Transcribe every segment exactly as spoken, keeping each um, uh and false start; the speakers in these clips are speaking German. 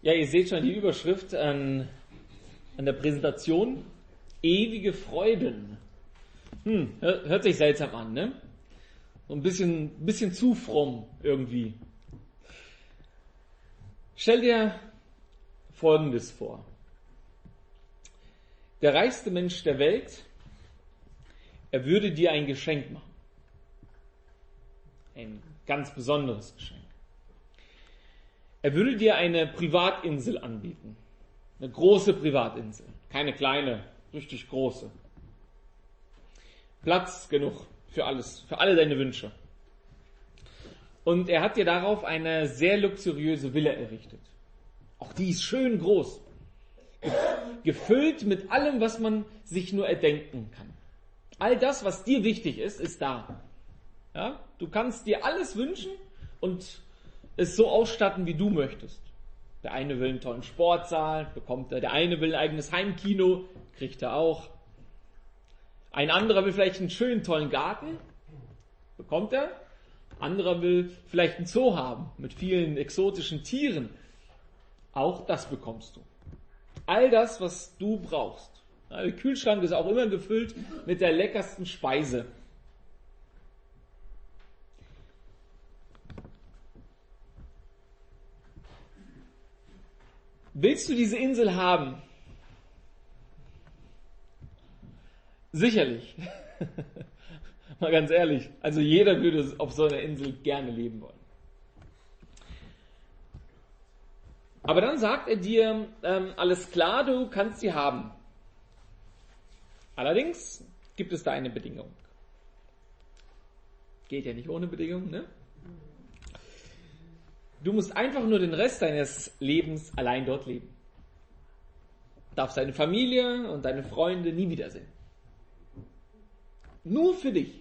Ja, ihr seht schon die Überschrift an, an der Präsentation. Ewige Freuden. Hm, hört sich seltsam an, ne? So ein bisschen, bisschen zu fromm irgendwie. Stell dir Folgendes vor. Der reichste Mensch der Welt, er würde dir ein Geschenk machen. Ein ganz besonderes Geschenk. Er würde dir eine Privatinsel anbieten. Eine große Privatinsel. Keine kleine, richtig große. Platz genug für alles, für alle deine Wünsche. Und er hat dir darauf eine sehr luxuriöse Villa errichtet. Auch die ist schön groß. Gefüllt mit allem, was man sich nur erdenken kann. All das, was dir wichtig ist, ist da. Ja? Du kannst dir alles wünschen und es so ausstatten, wie du möchtest. Der eine will einen tollen Sportsaal, bekommt er. Der eine will ein eigenes Heimkino, kriegt er auch. Ein anderer will vielleicht einen schönen, tollen Garten, bekommt er. Anderer will vielleicht einen Zoo haben, mit vielen exotischen Tieren. Auch das bekommst du. All das, was du brauchst. Der Kühlschrank ist auch immer gefüllt mit der leckersten Speise. Willst du diese Insel haben? Sicherlich. Mal ganz ehrlich. Also jeder würde auf so einer Insel gerne leben wollen. Aber dann sagt er dir, ähm, alles klar, du kannst sie haben. Allerdings gibt es da eine Bedingung. Geht ja nicht ohne Bedingung, ne? Du musst einfach nur den Rest deines Lebens allein dort leben. Darfst deine Familie und deine Freunde nie wiedersehen. Nur für dich.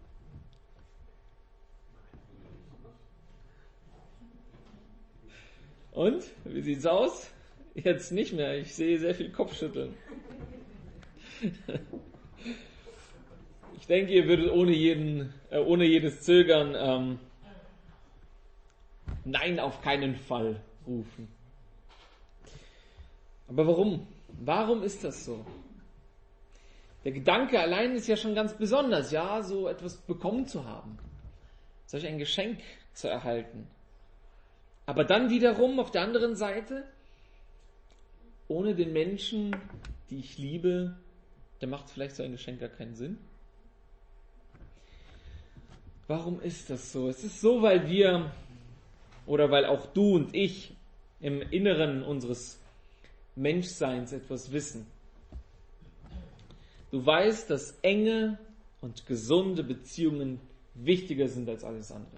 Und? Wie sieht's aus? Jetzt nicht mehr. Ich sehe sehr viel Kopfschütteln. Ich denke, ihr würdet ohne jeden, äh, ohne jedes Zögern ähm, Nein, auf keinen Fall rufen. Aber warum? Warum ist das so? Der Gedanke allein ist ja schon ganz besonders, ja, so etwas bekommen zu haben. Solch ein Geschenk zu erhalten. Aber dann wiederum auf der anderen Seite, ohne den Menschen, die ich liebe, der macht vielleicht so ein Geschenk gar keinen Sinn. Warum ist das so? Es ist so, weil wir, oder weil auch du und ich im Inneren unseres Menschseins etwas wissen. Du weißt, dass enge und gesunde Beziehungen wichtiger sind als alles andere.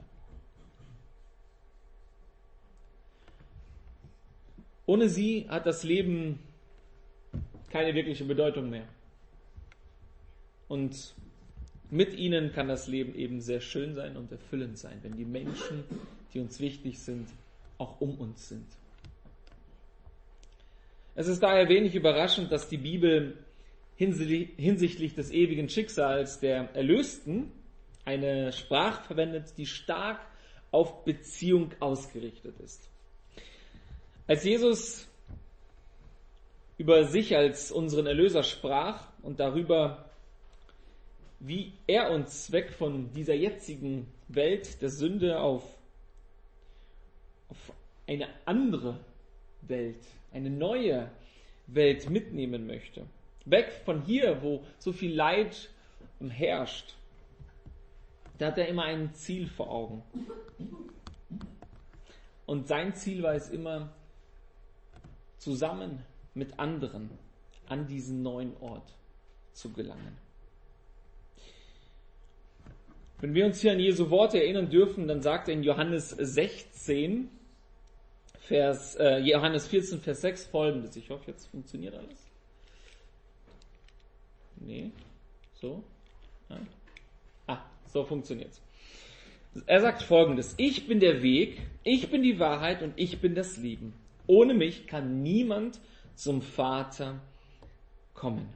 Ohne sie hat das Leben keine wirkliche Bedeutung mehr. Und mit ihnen kann das Leben eben sehr schön sein und erfüllend sein, wenn die Menschen, die uns wichtig sind, auch um uns sind. Es ist daher wenig überraschend, dass die Bibel hinsichtlich des ewigen Schicksals der Erlösten eine Sprache verwendet, die stark auf Beziehung ausgerichtet ist. Als Jesus über sich als unseren Erlöser sprach und darüber, wie er uns weg von dieser jetzigen Welt der Sünde auf, auf eine andere Welt, eine neue Welt mitnehmen möchte. Weg von hier, wo so viel Leid herrscht. Da hat er immer ein Ziel vor Augen. Und sein Ziel war es immer, zusammen mit anderen an diesen neuen Ort zu gelangen. Wenn wir uns hier an Jesu Worte erinnern dürfen, dann sagt er in Johannes sechzehn, Vers, äh, Johannes vierzehn, Vers sechs folgendes. Ich hoffe, jetzt funktioniert alles. Nee, so. Ja. Ah, so funktioniert's. Er sagt folgendes: Ich bin der Weg, ich bin die Wahrheit und ich bin das Leben. Ohne mich kann niemand zum Vater kommen.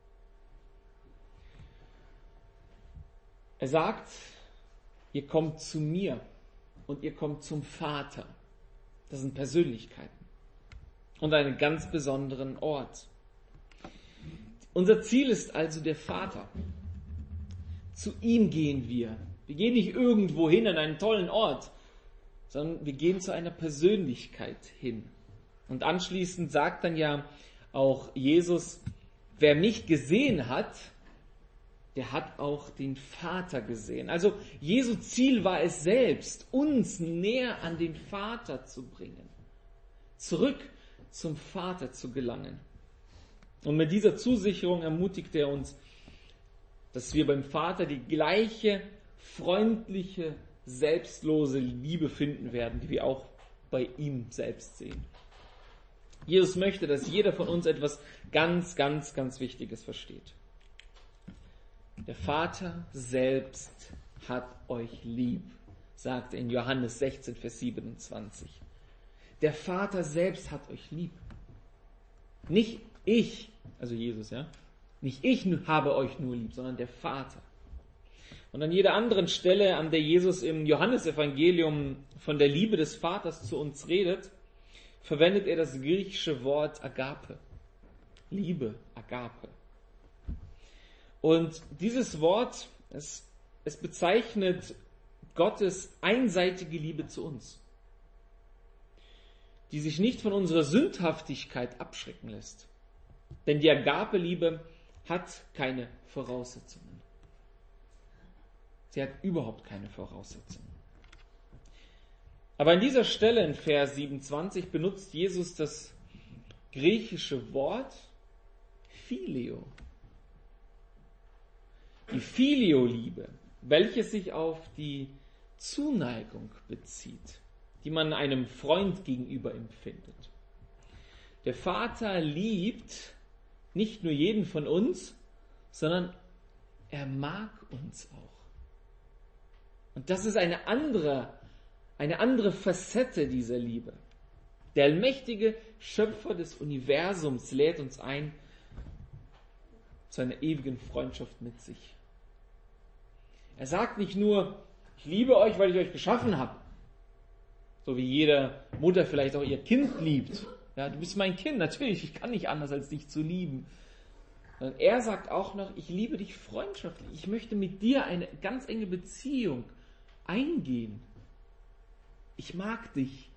Er sagt, ihr kommt zu mir und ihr kommt zum Vater. Das sind Persönlichkeiten. und einen ganz besonderen Ort. Unser Ziel ist also der Vater. Zu ihm gehen wir. Wir gehen nicht irgendwo hin an einen tollen Ort, sondern wir gehen zu einer Persönlichkeit hin. Und anschließend sagt dann ja auch Jesus, wer mich gesehen hat, der hat auch den Vater gesehen. Also Jesu Ziel war es selbst, uns näher an den Vater zu bringen, zurück zum Vater zu gelangen. Und mit dieser Zusicherung ermutigt er uns, dass wir beim Vater die gleiche freundliche, selbstlose Liebe finden werden, die wir auch bei ihm selbst sehen. Jesus möchte, dass jeder von uns etwas ganz, ganz, ganz Wichtiges versteht. Der Vater selbst hat euch lieb, sagt er in Johannes sechzehn, Vers siebenundzwanzig. Der Vater selbst hat euch lieb. Nicht ich, also Jesus, ja, nicht ich habe euch nur lieb, sondern der Vater. Und an jeder anderen Stelle, an der Jesus im Johannesevangelium von der Liebe des Vaters zu uns redet, verwendet er das griechische Wort Agape. Liebe, Agape. Und dieses Wort, es, es bezeichnet Gottes einseitige Liebe zu uns, die sich nicht von unserer Sündhaftigkeit abschrecken lässt. Denn die Agape-Liebe hat keine Voraussetzungen. Sie hat überhaupt keine Voraussetzungen. Aber an dieser Stelle in Vers siebenundzwanzig benutzt Jesus das griechische Wort Phileo. Die Phileo-Liebe, welche sich auf die Zuneigung bezieht, die man einem Freund gegenüber empfindet. Der Vater liebt nicht nur jeden von uns, sondern er mag uns auch. Und das ist eine andere, eine andere Facette dieser Liebe. Der allmächtige Schöpfer des Universums lädt uns ein zu einer ewigen Freundschaft mit sich. Er sagt nicht nur, ich liebe euch, weil ich euch geschaffen habe. So wie jede Mutter vielleicht auch ihr Kind liebt. Ja, du bist mein Kind, natürlich, ich kann nicht anders, als dich zu lieben. Sondern er sagt auch noch, ich liebe dich freundschaftlich. Ich möchte mit dir eine ganz enge Beziehung eingehen. Ich mag dich.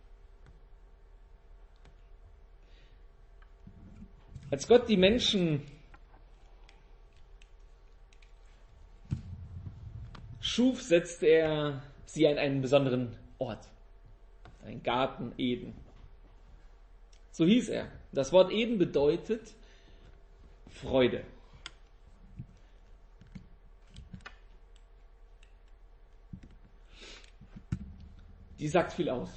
Als Gott die Menschen schuf, setzte er sie an einen besonderen Ort. Ein Garten Eden. So hieß er. Das Wort Eden bedeutet Freude. Die sagt viel aus.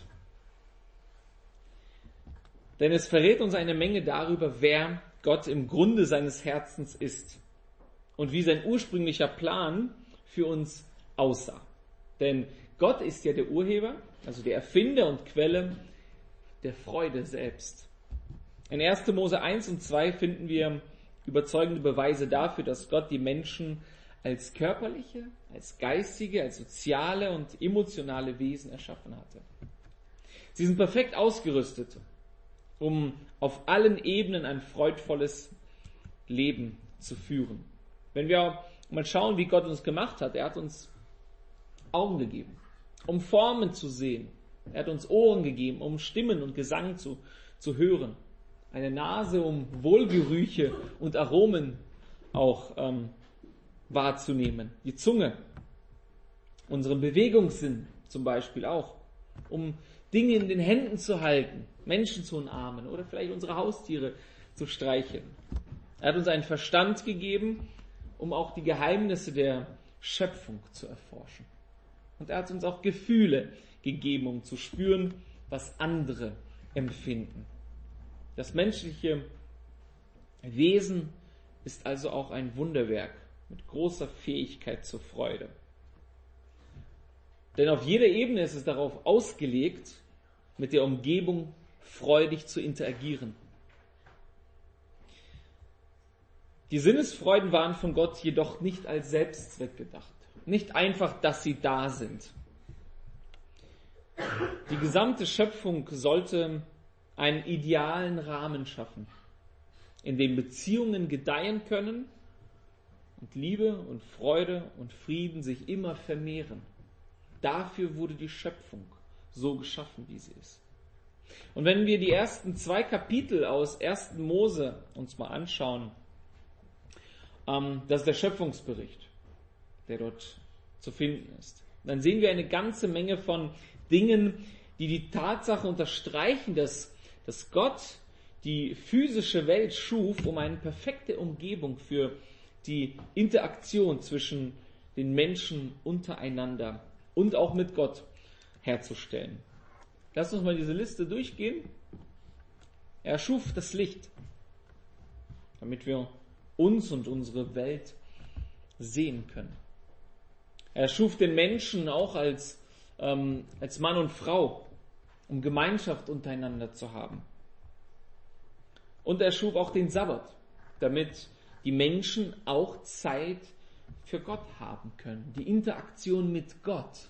Denn es verrät uns eine Menge darüber, wer Gott im Grunde seines Herzens ist und wie sein ursprünglicher Plan für uns aussah. Denn Gott ist ja der Urheber, also der Erfinder und Quelle der Freude selbst. In erster Mose eins und zwei finden wir überzeugende Beweise dafür, dass Gott die Menschen als körperliche, als geistige, als soziale und emotionale Wesen erschaffen hatte. Sie sind perfekt ausgerüstet, um auf allen Ebenen ein freudvolles Leben zu führen. Wenn wir mal schauen, wie Gott uns gemacht hat, er hat uns Augen gegeben, um Formen zu sehen. Er hat uns Ohren gegeben, um Stimmen und Gesang zu, zu hören. Eine Nase, um Wohlgerüche und Aromen auch ähm, wahrzunehmen. Die Zunge, unseren Bewegungssinn zum Beispiel auch, um Dinge in den Händen zu halten, Menschen zu umarmen oder vielleicht unsere Haustiere zu streicheln. Er hat uns einen Verstand gegeben, um auch die Geheimnisse der Schöpfung zu erforschen. Und er hat uns auch Gefühle gegeben, um zu spüren, was andere empfinden. Das menschliche Wesen ist also auch ein Wunderwerk mit großer Fähigkeit zur Freude. Denn auf jeder Ebene ist es darauf ausgelegt, mit der Umgebung freudig zu interagieren. Die Sinnesfreuden waren von Gott jedoch nicht als Selbstzweck gedacht. Nicht einfach, dass sie da sind. Die gesamte Schöpfung sollte einen idealen Rahmen schaffen, in dem Beziehungen gedeihen können und Liebe und Freude und Frieden sich immer vermehren. Dafür wurde die Schöpfung so geschaffen, wie sie ist. Und wenn wir die ersten zwei Kapitel aus ersten Mose uns mal anschauen, ähm, das ist der Schöpfungsbericht, der dort zu finden ist, dann sehen wir eine ganze Menge von Dingen, die die Tatsache unterstreichen, dass, dass Gott die physische Welt schuf, um eine perfekte Umgebung für die Interaktion zwischen den Menschen untereinander und auch mit Gott herzustellen. Lass uns mal diese Liste durchgehen. Er schuf das Licht, damit wir uns und unsere Welt sehen können. Er schuf den Menschen auch als, ähm, als Mann und Frau, um Gemeinschaft untereinander zu haben. Und er schuf auch den Sabbat, damit die Menschen auch Zeit für Gott haben können, die Interaktion mit Gott.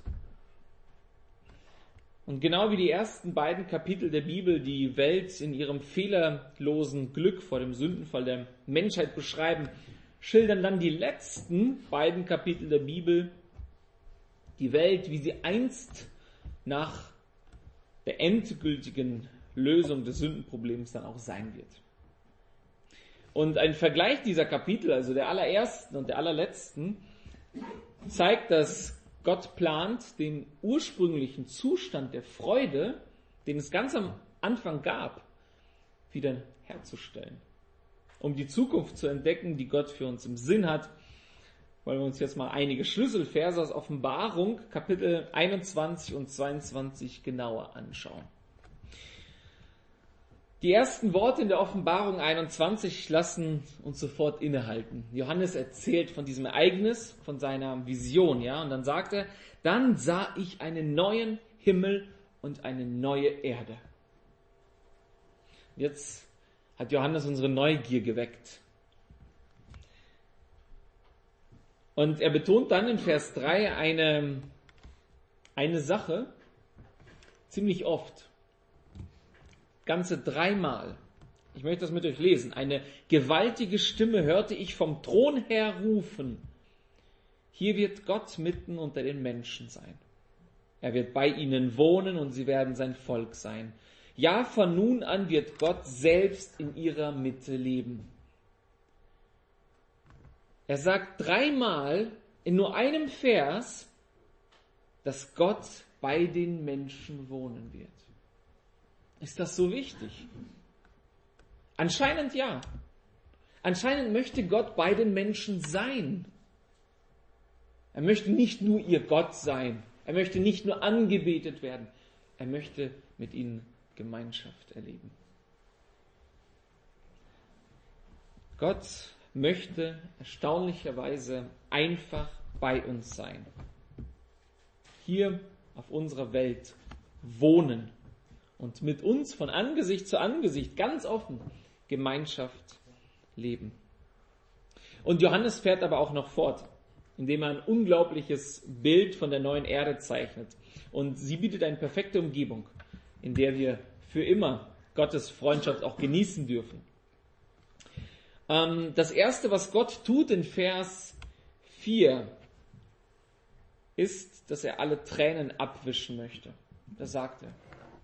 Und genau wie die ersten beiden Kapitel der Bibel die Welt in ihrem fehlerlosen Glück vor dem Sündenfall der Menschheit beschreiben, schildern dann die letzten beiden Kapitel der Bibel die Welt, wie sie einst nach der endgültigen Lösung des Sündenproblems dann auch sein wird. Und ein Vergleich dieser Kapitel, also der allerersten und der allerletzten, zeigt, dass Gott plant, den ursprünglichen Zustand der Freude, den es ganz am Anfang gab, wieder herzustellen. Um die Zukunft zu entdecken, die Gott für uns im Sinn hat, wollen wir uns jetzt mal einige Schlüsselverse aus Offenbarung, Kapitel einundzwanzig und zweiundzwanzig genauer anschauen. Die ersten Worte in der Offenbarung einundzwanzig lassen uns sofort innehalten. Johannes erzählt von diesem Ereignis, von seiner Vision, ja, und dann sagt er, dann sah ich einen neuen Himmel und eine neue Erde. Jetzt hat Johannes unsere Neugier geweckt. Und er betont dann in Vers drei eine, eine Sache ziemlich oft. Ganze dreimal. Ich möchte das mit euch lesen. Eine gewaltige Stimme hörte ich vom Thron her rufen. Hier wird Gott mitten unter den Menschen sein. Er wird bei ihnen wohnen und sie werden sein Volk sein. Ja, von nun an wird Gott selbst in ihrer Mitte leben. Er sagt dreimal in nur einem Vers, dass Gott bei den Menschen wohnen wird. Ist das so wichtig? Anscheinend ja. Anscheinend möchte Gott bei den Menschen sein. Er möchte nicht nur ihr Gott sein. Er möchte nicht nur angebetet werden. Er möchte mit ihnen Gemeinschaft erleben. Gott möchte erstaunlicherweise einfach bei uns sein. Hier auf unserer Welt wohnen. Und mit uns von Angesicht zu Angesicht ganz offen Gemeinschaft leben. Und Johannes fährt aber auch noch fort, indem er ein unglaubliches Bild von der neuen Erde zeichnet. Und sie bietet eine perfekte Umgebung, in der wir für immer Gottes Freundschaft auch genießen dürfen. Das Erste, was Gott tut in Vers vier, ist, dass er alle Tränen abwischen möchte. Das sagt er.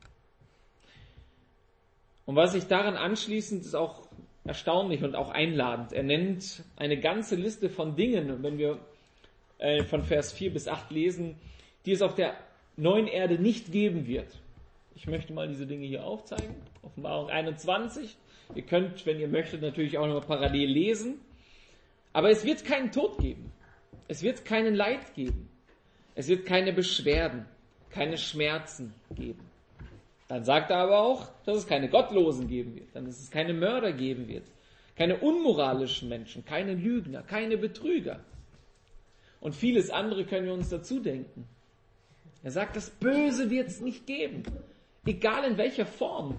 Und was sich daran anschließend ist auch erstaunlich und auch einladend. Er nennt eine ganze Liste von Dingen, wenn wir äh, von Vers vier bis acht lesen, die es auf der neuen Erde nicht geben wird. Ich möchte mal diese Dinge hier aufzeigen. Offenbarung einundzwanzig. Ihr könnt, wenn ihr möchtet, natürlich auch noch parallel lesen. Aber es wird keinen Tod geben. Es wird keinen Leid geben. Es wird keine Beschwerden, keine Schmerzen geben. Dann sagt er aber auch, dass es keine Gottlosen geben wird, dann dass es keine Mörder geben wird, keine unmoralischen Menschen, keine Lügner, keine Betrüger. Und vieles andere können wir uns dazu denken. Er sagt, das Böse wird es nicht geben, egal in welcher Form.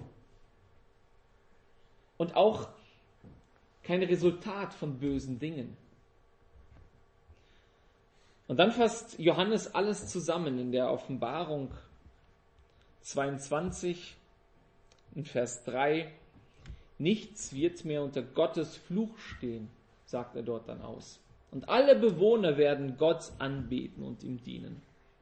Und auch kein Resultat von bösen Dingen. Und dann fasst Johannes alles zusammen in der Offenbarung zweiundzwanzig In Vers drei, nichts wird mehr unter Gottes Fluch stehen, sagt er dort dann aus. Und alle Bewohner werden Gott anbeten und ihm dienen.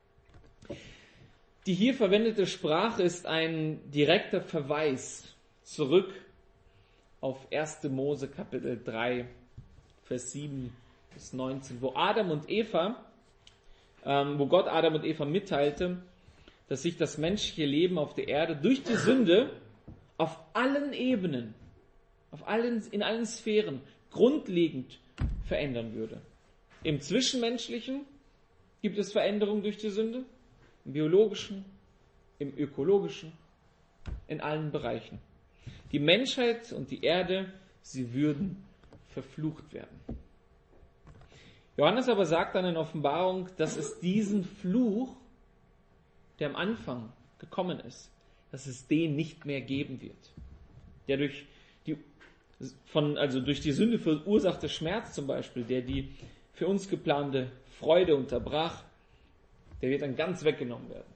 Die hier verwendete Sprache ist ein direkter Verweis zurück auf erster Mose Kapitel drei, Vers sieben bis neunzehn, wo Adam und Eva, ähm, wo Gott Adam und Eva mitteilte, dass sich das menschliche Leben auf der Erde durch die Sünde auf allen Ebenen, auf allen, in allen Sphären grundlegend verändern würde. Im Zwischenmenschlichen gibt es Veränderungen durch die Sünde, im biologischen, im ökologischen, in allen Bereichen. Die Menschheit und die Erde, sie würden verflucht werden. Johannes aber sagt dann in Offenbarung, dass es diesen Fluch, der am Anfang gekommen ist, dass es den nicht mehr geben wird. Der durch die, von, also durch die Sünde verursachte Schmerz zum Beispiel, der die für uns geplante Freude unterbrach, der wird dann ganz weggenommen werden.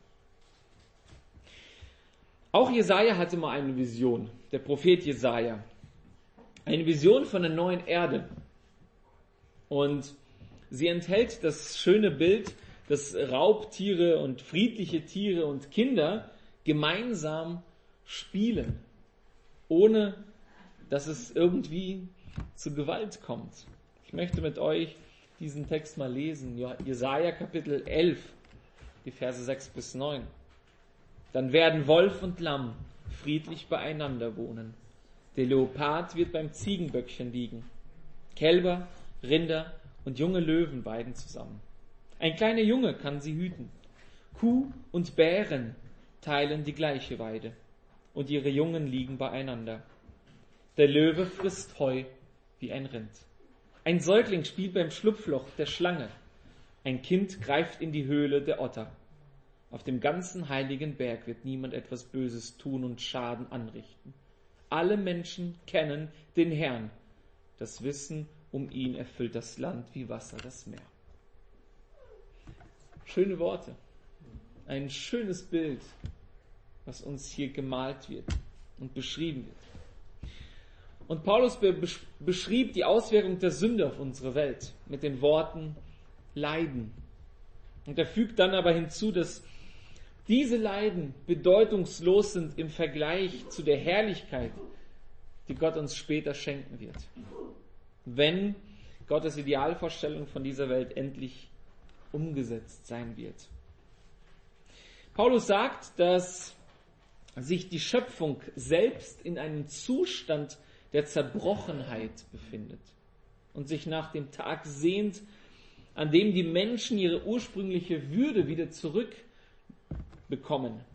Auch Jesaja hatte mal eine Vision, der Prophet Jesaja. Eine Vision von der neuen Erde. Und sie enthält das schöne Bild, dass Raubtiere und friedliche Tiere und Kinder gemeinsam spielen, ohne dass es irgendwie zu Gewalt kommt. Ich möchte mit euch diesen Text mal lesen. Jesaja Kapitel elf, die Verse sechs bis neun. Dann werden Wolf und Lamm friedlich beieinander wohnen. Der Leopard wird beim Ziegenböckchen liegen. Kälber, Rinder und junge Löwen weiden zusammen. Ein kleiner Junge kann sie hüten. Kuh und Bären teilen die gleiche Weide und ihre Jungen liegen beieinander. Der Löwe frisst Heu wie ein Rind. Ein Säugling spielt beim Schlupfloch der Schlange. Ein Kind greift in die Höhle der Otter. Auf dem ganzen heiligen Berg wird niemand etwas Böses tun und Schaden anrichten. Alle Menschen kennen den Herrn. Das Wissen um ihn erfüllt das Land wie Wasser das Meer. Schöne Worte. Ein schönes Bild, was uns hier gemalt wird und beschrieben wird. Und Paulus be- beschrieb die Auswirkung der Sünde auf unsere Welt mit den Worten Leiden. Und er fügt dann aber hinzu, dass diese Leiden bedeutungslos sind im Vergleich zu der Herrlichkeit, die Gott uns später schenken wird. Wenn Gottes Idealvorstellung von dieser Welt endlich umgesetzt sein wird. Paulus sagt, dass sich die Schöpfung selbst in einem Zustand der Zerbrochenheit befindet und sich nach dem Tag sehnt, an dem die Menschen ihre ursprüngliche Würde wieder zurückbekommen.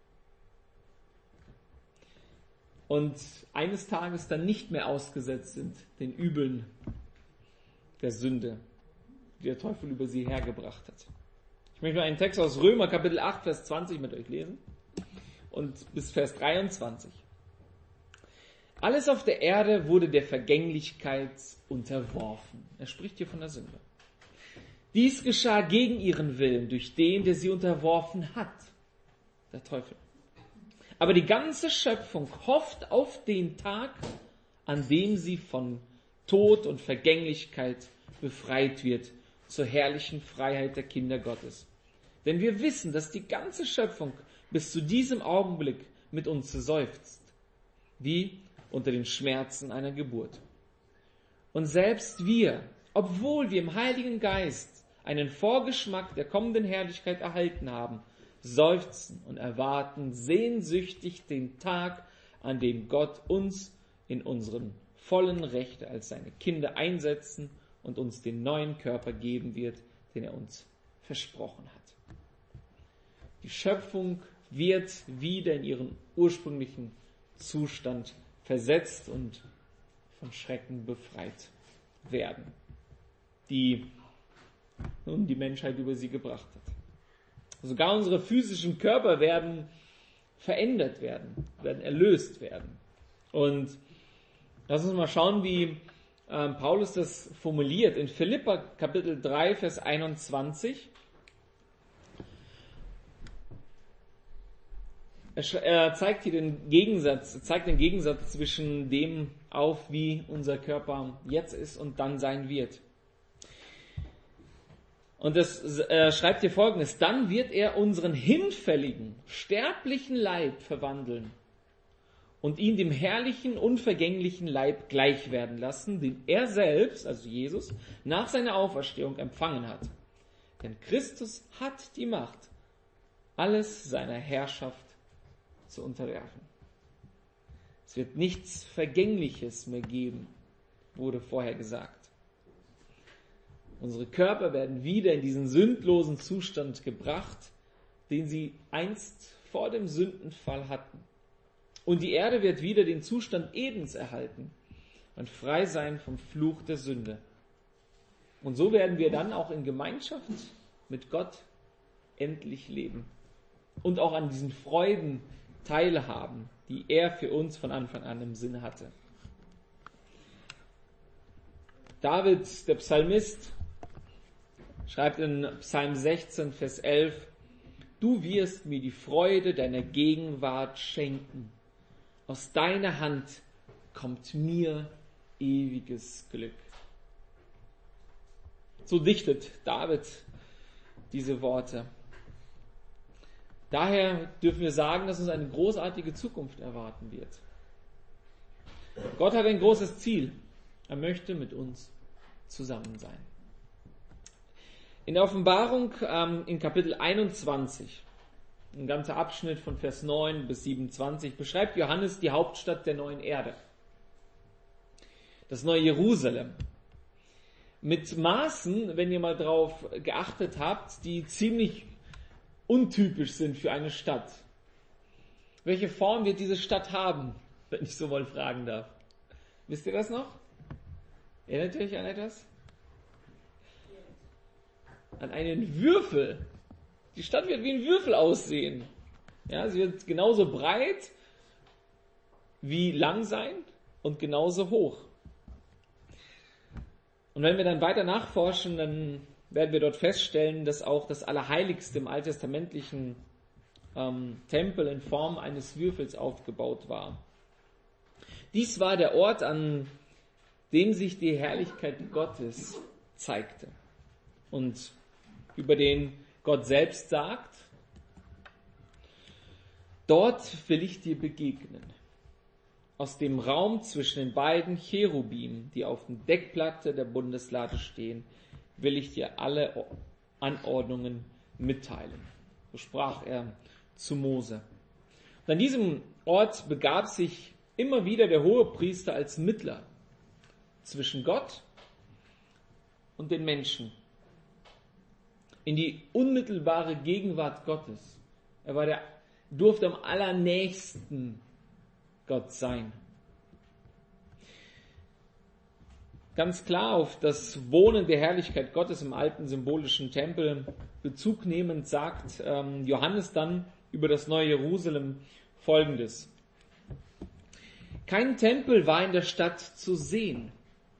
Und eines Tages dann nicht mehr ausgesetzt sind den Übeln der Sünde, die der Teufel über sie hergebracht hat. Ich möchte mal einen Text aus Römer Kapitel acht, Vers zwanzig mit euch lesen und bis Vers dreiundzwanzig. Alles auf der Erde wurde der Vergänglichkeit unterworfen. Er spricht hier von der Sünde. Dies geschah gegen ihren Willen durch den, der sie unterworfen hat, der Teufel. Aber die ganze Schöpfung hofft auf den Tag, an dem sie von Tod und Vergänglichkeit befreit wird, zur herrlichen Freiheit der Kinder Gottes. Denn wir wissen, dass die ganze Schöpfung bis zu diesem Augenblick mit uns seufzt, wie unter den Schmerzen einer Geburt. Und selbst wir, obwohl wir im Heiligen Geist einen Vorgeschmack der kommenden Herrlichkeit erhalten haben, seufzen und erwarten sehnsüchtig den Tag, an dem Gott uns in unseren vollen Rechte als seine Kinder einsetzen und uns den neuen Körper geben wird, den er uns versprochen hat. Die Schöpfung wird wieder in ihren ursprünglichen Zustand versetzt und von Schrecken befreit werden, die nun die Menschheit über sie gebracht hat. Sogar unsere physischen Körper werden verändert werden, werden erlöst werden. Und lass uns mal schauen, wie äh, Paulus das formuliert. In Philipper Kapitel drei, Vers einundzwanzig. Er, er zeigt hier den Gegensatz, er zeigt den Gegensatz zwischen dem auf, wie unser Körper jetzt ist und dann sein wird. Und das äh, schreibt hier Folgendes: Dann wird er unseren hinfälligen, sterblichen Leib verwandeln und ihn dem herrlichen, unvergänglichen Leib gleich werden lassen, den er selbst, also Jesus, nach seiner Auferstehung empfangen hat. Denn Christus hat die Macht, alles seiner Herrschaft zu unterwerfen. Es wird nichts Vergängliches mehr geben, wurde vorher gesagt. Unsere Körper werden wieder in diesen sündlosen Zustand gebracht, den sie einst vor dem Sündenfall hatten. Und die Erde wird wieder den Zustand Edens erhalten und frei sein vom Fluch der Sünde. Und so werden wir dann auch in Gemeinschaft mit Gott endlich leben und auch an diesen Freuden teilhaben, die er für uns von Anfang an im Sinne hatte. David, der Psalmist, schreibt in Psalm sechzehn, Vers elf: Du wirst mir die Freude deiner Gegenwart schenken. Aus deiner Hand kommt mir ewiges Glück. So dichtet David diese Worte. Daher dürfen wir sagen, dass uns eine großartige Zukunft erwarten wird. Gott hat ein großes Ziel. Er möchte mit uns zusammen sein. In der Offenbarung ähm, in Kapitel einundzwanzig, ein ganzer Abschnitt von Vers neun bis siebenundzwanzig, beschreibt Johannes die Hauptstadt der neuen Erde. Das neue Jerusalem. Mit Maßen, wenn ihr mal drauf geachtet habt, die ziemlich untypisch sind für eine Stadt. Welche Form wird diese Stadt haben, wenn ich so mal fragen darf? Wisst ihr das noch? Erinnert ihr euch an etwas? An einen Würfel. Die Stadt wird wie ein Würfel aussehen. Ja, sie wird genauso breit wie lang sein und genauso hoch. Und wenn wir dann weiter nachforschen, dann werden wir dort feststellen, dass auch das Allerheiligste im alttestamentlichen ähm, Tempel in Form eines Würfels aufgebaut war. Dies war der Ort, an dem sich die Herrlichkeit Gottes zeigte und über den Gott selbst sagt: Dort will ich dir begegnen. Aus dem Raum zwischen den beiden Cherubim, die auf der Deckplatte der Bundeslade stehen, will ich dir alle Anordnungen mitteilen. So sprach er zu Mose. Und an diesem Ort begab sich immer wieder der Hohepriester als Mittler zwischen Gott und den Menschen, in die unmittelbare Gegenwart Gottes. Er war der, durfte am allernächsten Gott sein. Ganz klar auf das Wohnen der Herrlichkeit Gottes im alten symbolischen Tempel Bezug nehmend sagt ähm, Johannes dann über das neue Jerusalem Folgendes: Kein Tempel war in der Stadt zu sehen,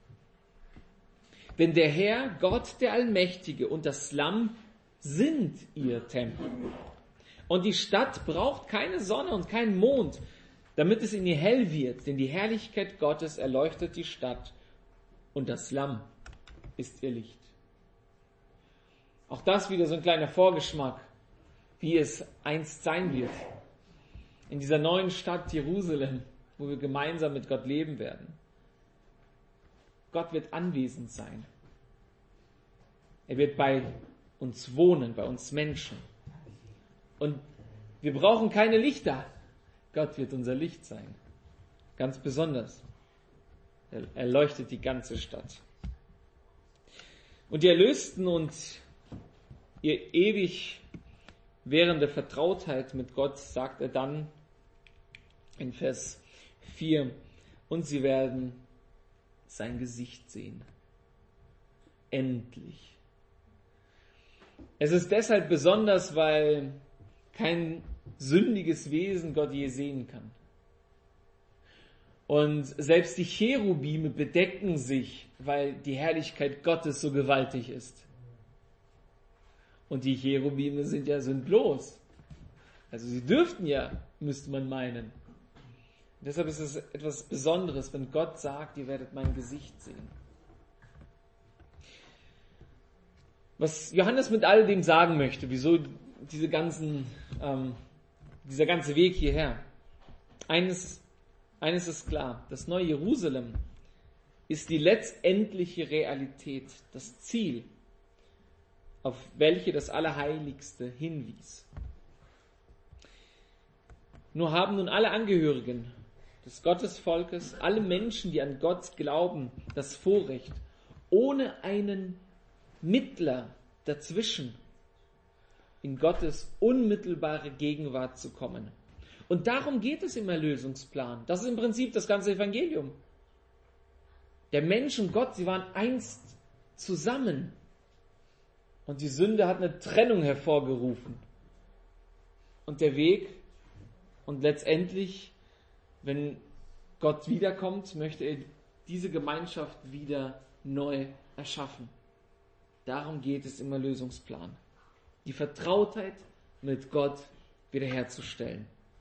denn der Herr, Gott der Allmächtige und das Lamm sind ihr Tempel. Und die Stadt braucht keine Sonne und keinen Mond, damit es in ihr hell wird, denn die Herrlichkeit Gottes erleuchtet die Stadt und das Lamm ist ihr Licht. Auch das wieder so ein kleiner Vorgeschmack, wie es einst sein wird. In dieser neuen Stadt Jerusalem, wo wir gemeinsam mit Gott leben werden. Gott wird anwesend sein. Er wird bei uns wohnen, bei uns Menschen. Und wir brauchen keine Lichter. Gott wird unser Licht sein. Ganz besonders. Er leuchtet die ganze Stadt. Und die Erlösten und ihr ewig währende Vertrautheit mit Gott, sagt er dann in Vers vier, und sie werden sein Gesicht sehen. Endlich. Es ist deshalb besonders, weil kein sündiges Wesen Gott je sehen kann. Und selbst die Cherubime bedecken sich, weil die Herrlichkeit Gottes so gewaltig ist. Und die Cherubime sind ja sündlos. Also sie dürften ja müsste man meinen. Und deshalb ist es etwas Besonderes, wenn Gott sagt, ihr werdet mein Gesicht sehen. Was Johannes mit all dem sagen möchte, wieso diese ganzen, ähm, dieser ganze Weg hierher. Eines, eines ist klar, das neue Jerusalem ist die letztendliche Realität, das Ziel, auf welche das Allerheiligste hinwies. Nur haben nun alle Angehörigen des Gottesvolkes, alle Menschen, die an Gott glauben, das Vorrecht, ohne einen Mittler dazwischen in Gottes unmittelbare Gegenwart zu kommen. Und darum geht es im Erlösungsplan. Das ist im Prinzip das ganze Evangelium. Der Mensch und Gott, sie waren einst zusammen. Und die Sünde hat eine Trennung hervorgerufen. Und der Weg, und letztendlich, wenn Gott wiederkommt, möchte er diese Gemeinschaft wieder neu erschaffen. Darum geht es im Erlösungsplan. Die Vertrautheit mit Gott wiederherzustellen.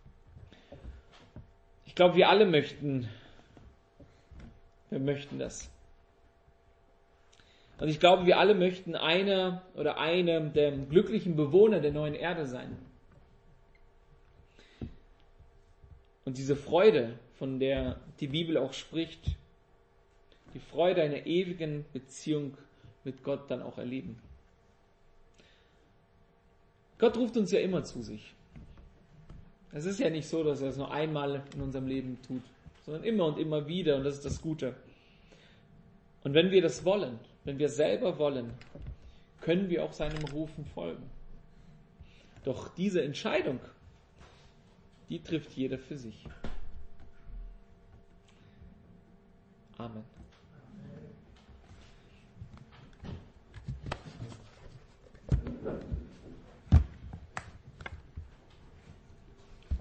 Ich glaube, wir alle möchten, wir möchten das. Und ich glaube, wir alle möchten einer oder eine der glücklichen Bewohner der neuen Erde sein. Und diese Freude, von der die Bibel auch spricht, die Freude einer ewigen Beziehung mit Gott dann auch erleben. Gott ruft uns ja immer zu sich. Es ist ja nicht so, dass er es nur einmal in unserem Leben tut, sondern immer und immer wieder, und das ist das Gute. Und wenn wir das wollen, wenn wir selber wollen, können wir auch seinem Rufen folgen. Doch diese Entscheidung, die trifft jeder für sich. Amen.